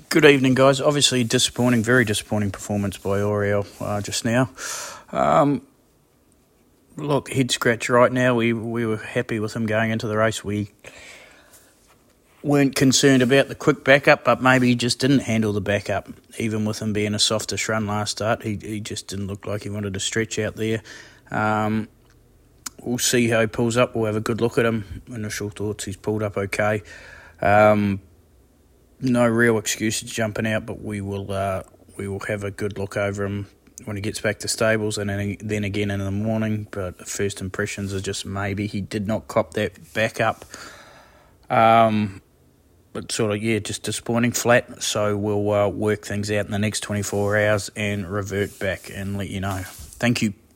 Good evening, guys. Obviously, very disappointing performance by Oriel just now. Look, head scratch right now. We were happy with him going into the race. We weren't concerned about the quick backup, but maybe he just didn't handle the backup. Even with him being a softish run last start, he just didn't look like he wanted to stretch out there. We'll see how he pulls up. We'll have a good look at him. Initial thoughts, he's pulled up okay. No real excuses jumping out, but we will have a good look over him when he gets back to stables, and then again in the morning. But the first impressions are just maybe he did not cop that back up. But just disappointing, flat. So we'll work things out in the next 24 hours and revert back and let you know. Thank you.